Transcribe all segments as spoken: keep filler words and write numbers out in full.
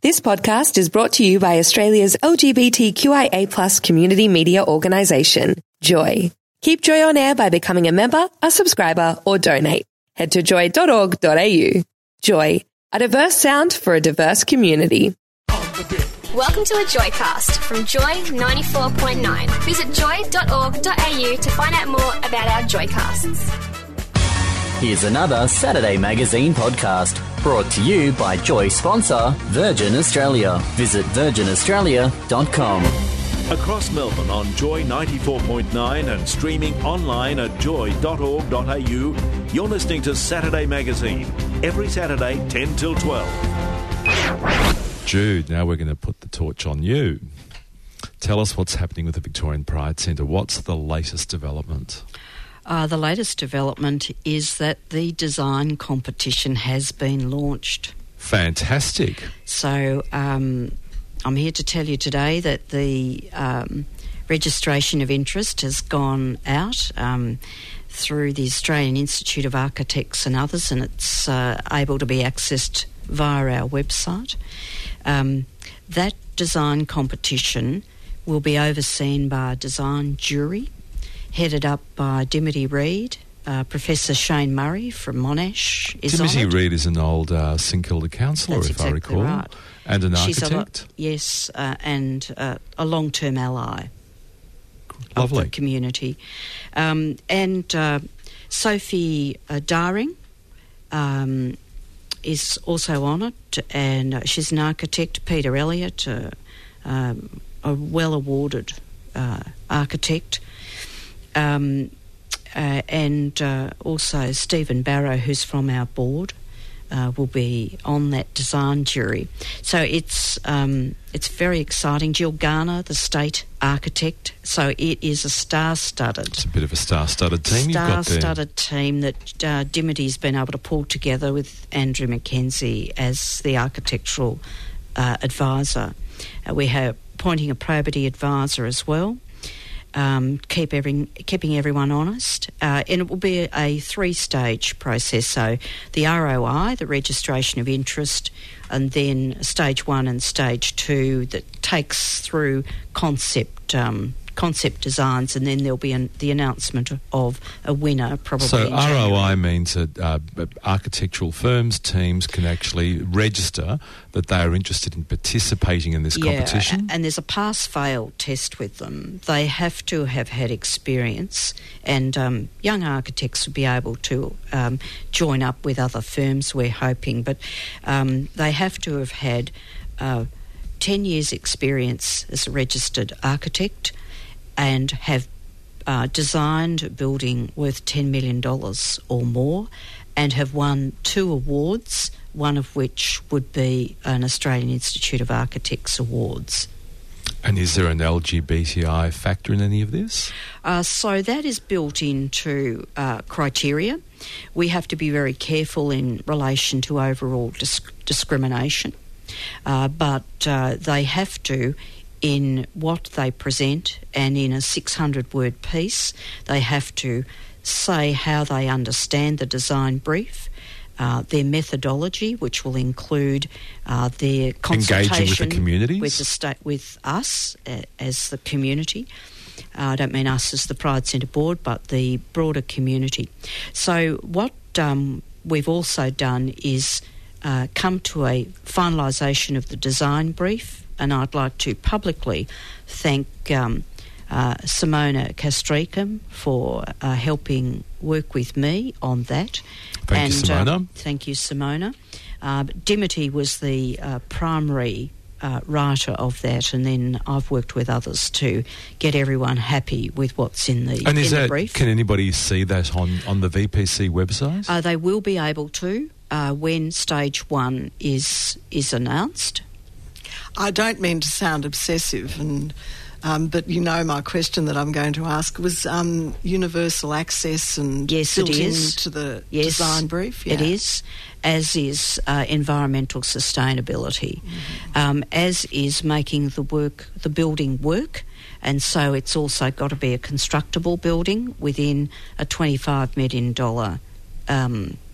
This podcast is brought to you by Australia's L G B T Q I A plus community media organisation, Joy. Keep Joy on air by becoming a member, a subscriber, or donate. Head to joy dot org dot a u. Joy, a diverse sound for a diverse community. Welcome to a Joycast from Joy ninety-four point nine. Visit joy dot org dot a u to find out more about our Joycasts. Here's another Saturday Magazine podcast brought to you by Joy sponsor Virgin Australia. Visit virgin australia dot com. Across Melbourne on Joy ninety-four point nine and streaming online at joy dot org dot a u, you're listening to Saturday Magazine, every Saturday ten till twelve. Jude, now we're going to put the torch on you. Tell us what's happening with the Victorian Pride Centre. What's the latest development? Uh, the latest development is that the design competition has been launched. Fantastic. So um, I'm here to tell you today that the um, registration of interest has gone out um, through the Australian Institute of Architects and others, and it's uh, able to be accessed via our website. Um, that design competition will be overseen by a design jury headed up by Dimity Reid. Uh, Professor Shane Murray from Monash is Dimity on it. Reid is an old uh, St Kilda councillor, That's if exactly I recall, right. and an She's architect. A lo- yes, uh, and uh, a long-term ally Lovely. of the community. Um, and uh, Sophie uh, Daring um, is also on it, and uh, she's an architect. Peter Elliott, uh, um, a well-awarded uh, architect. Um, uh, and uh, also Stephen Barrow, who's from our board, uh, will be on that design jury. So it's um, it's very exciting. Jill Garner, the state architect. So it is a star-studded... It's a bit of a star-studded team you've got there. Star-studded team that uh, Dimity's been able to pull together with Andrew McKenzie as the architectural uh, advisor. Uh, we have appointing a probity advisor as well. Um, keep every, keeping everyone honest. Uh, and it will be a, a three-stage process. So the R O I, the registration of interest, and then stage one and stage two that takes through concept um, concept designs, and then there'll be an, the announcement of a winner probably So in R O I January. means that uh, architectural firms, teams can actually register that they are interested in participating in this Yeah, competition? and there's a pass-fail test with them. They have to have had experience, and um, young architects will be able to um, join up with other firms, we're hoping, but um, they have to have had uh, ten years' experience as a registered architect and have uh, designed a building worth ten million dollars or more and have won two awards, one of which would be an Australian Institute of Architects Awards. And is there an L G B T I factor in any of this? Uh, so that is built into uh, criteria. We have to be very careful in relation to overall disc- discrimination, uh, but uh, they have to, in what they present and in a six hundred word piece, they have to say how they understand the design brief, uh, their methodology, which will include uh, their consultation Engaging with the communities? with the state, with us uh, as the community. Uh, I don't mean us as the Pride Centre board, but the broader community. So what um, we've also done is uh, come to a finalisation of the design brief, and I'd like to publicly thank um, uh, Simona Castricum for uh, helping work with me on that. Thank and, you, Simona. Um, thank you, Simona. Uh, Dimity was the uh, primary uh, writer of that, and then I've worked with others to get everyone happy with what's in the, And is in the that, brief. can anybody see that on, on the V P C website? Uh, they will be able to uh, when stage one is is announced. I don't mean to sound obsessive, and um, but you know my question that I'm going to ask was um, universal access and Yes, built it is. into the Yes, design brief. It Yeah. is, as is uh, environmental sustainability, Mm-hmm. um, as is making the work, the building work, and so it's also got to be a constructible building within a twenty-five million dollars um,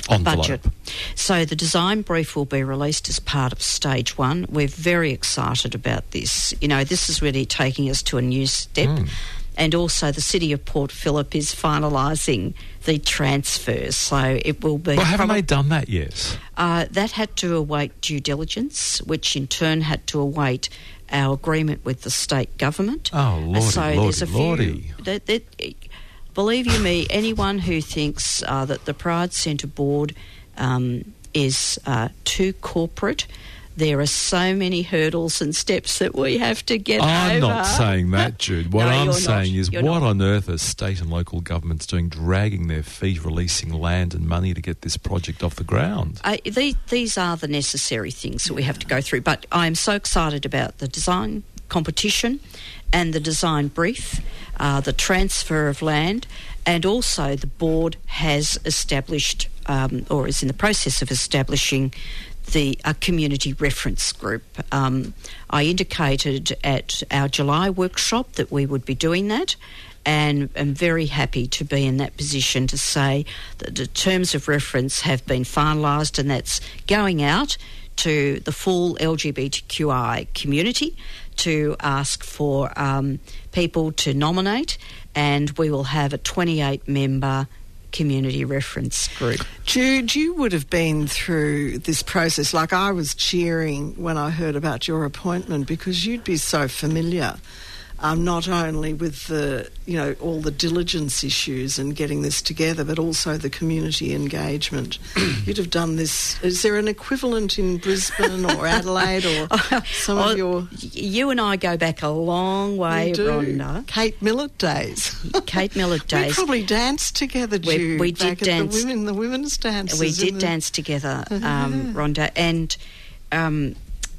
Envelope. budget. So the design brief will be released as part of stage one. We're very excited about this. You know, this is really taking us to a new step. Mm. And also the City of Port Phillip is finalising the transfers, so it will be... Well, haven't prob- they done that yet? Uh, that had to await due diligence, which in turn had to await our agreement with the state government. Oh, lordy, so lordy, there's a few, lordy. That, that, believe you me, anyone who thinks uh, that the Pride Centre board um, is uh, too corporate, there are so many hurdles and steps that we have to get I'm over. not saying that, Jude. What No, I'm you're saying not. is You're what not. on earth are state and local governments doing, dragging their feet, releasing land and money to get this project off the ground? Uh, these, these are the necessary things that we have to go through. But I'm so excited about the design competition and the design brief, uh, the transfer of land, and also the board has established um, or is in the process of establishing the uh, community reference group. Um, I indicated at our July workshop that we would be doing that, and I'm very happy to be in that position to say that the terms of reference have been finalised, and that's going out to the full L G B T Q I community to ask for um, people to nominate, and we will have a twenty-eight member community reference group. Jude, you would have been through this process. Like, I was cheering when I heard about your appointment because you'd be so familiar, um, not only with the, you know, all the diligence issues and getting this together, but also the community engagement. You'd have done this. Is there an equivalent in Brisbane or Adelaide or some oh, of your... You and I go back a long way, We do. Rhonda. Kate Millett days. Kate Millett days. We probably danced together, We- Jude, we did back at dance. the women, the women's dances. We in did the- dance together, um, Rhonda, and um,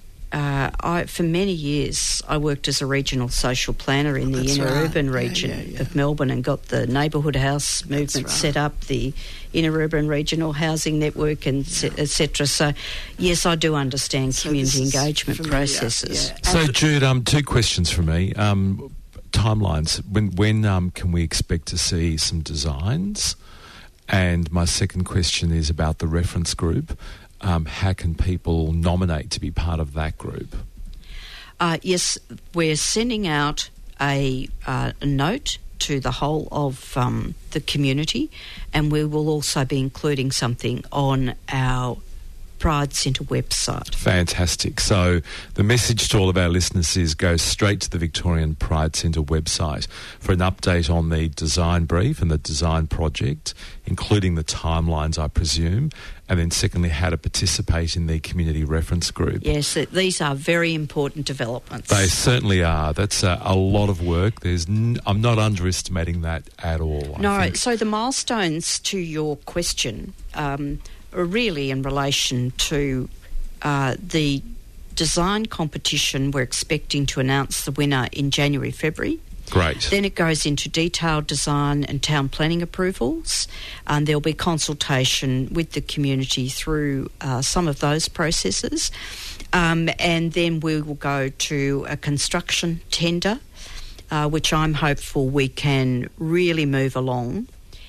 uh, I, for many years I worked as a regional social planner in the That's inner right. urban Yeah, region yeah, yeah. of Melbourne, and got the neighbourhood house movement right. set up, the inner urban regional housing network, and et cetera. So, yes, I do understand So community this is engagement familiar, processes. yeah. So, And- Jude, um, two questions for me. Um, timelines. When when um, can we expect to see some designs? And my second question is about the reference group. Um, how can people nominate to be part of that group? Uh, yes, we're sending out a, uh, a note to the whole of um, the community, and we will also be including something on our Pride Centre website. Fantastic. So the message to all of our listeners is go straight to the Victorian Pride Centre website for an update on the design brief and the design project, including the timelines, I presume, and then secondly, how to participate in the community reference group. Yes, th- these are very important developments. They certainly are. That's a, a lot of work. There's n- I'm not underestimating that at all. I No, think. so the milestones to your question um, are really in relation to uh, the design competition. We're expecting to announce the winner in January, February. Great. Then it goes into detailed design and town planning approvals, and there'll be consultation with the community through uh, some of those processes. Um, and then we will go to a construction tender, uh, which I'm hopeful we can really move along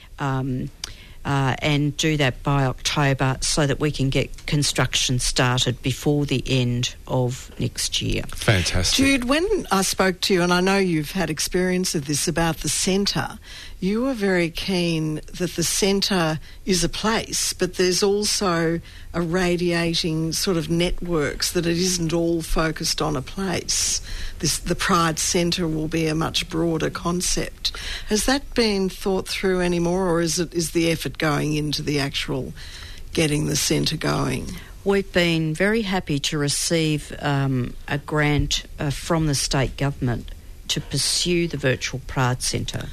um, uh, and do that by October so that we can get construction started before the end of next year. Fantastic. Jude, when I spoke to you, and I know you've had experience of this about the centre, you were very keen that the centre is a place, but there's also a radiating sort of networks, that it isn't all focused on a place. This, the Pride Centre will be a much broader concept. Has that been thought through anymore, or is it is the effort going into the actual getting the centre going? We've been very happy to receive um, a grant uh, from the state government to pursue the virtual Pride Centre.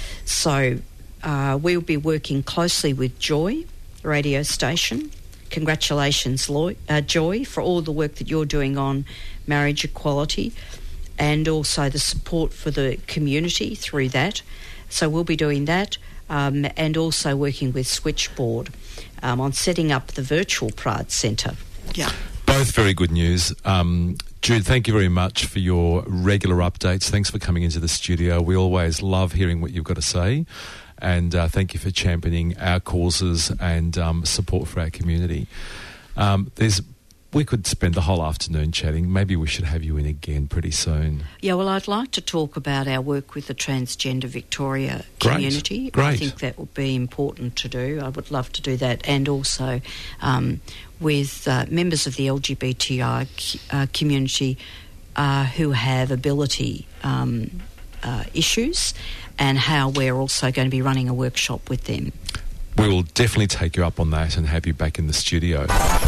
So uh, we'll be working closely with Joy radio station. Congratulations, Loy, uh, Joy, for all the work that you're doing on marriage equality, and also the support for the community through that. So we'll be doing that, um, and also working with Switchboard um, on setting up the virtual Pride Centre. Yeah. Both very good news. Um, Jude, thank you very much for your regular updates. Thanks for coming into the studio. We always love hearing what you've got to say. and uh, thank you for championing our causes and um, support for our community. Um, there's We could spend the whole afternoon chatting. Maybe we should have you in again pretty soon. Yeah, well, I'd like to talk about our work with the Transgender Victoria Great. community. Great. I think that would be important to do. I would love to do that. And also um, with uh, members of the L G B T I uh, community uh, who have ability um, uh, issues, and how we're also going to be running a workshop with them. We will definitely take you up on that and have you back in the studio.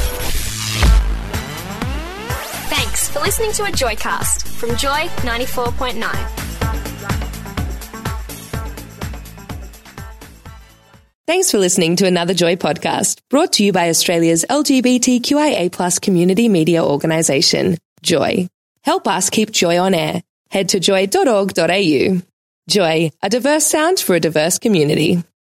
Thanks for listening to a Joycast from Joy ninety-four point nine. Thanks for listening to another Joy podcast, brought to you by Australia's L G B T Q I A plus community media organisation, Joy. Help us keep Joy on air. Head to joy dot org dot a u. Joy, a diverse sound for a diverse community.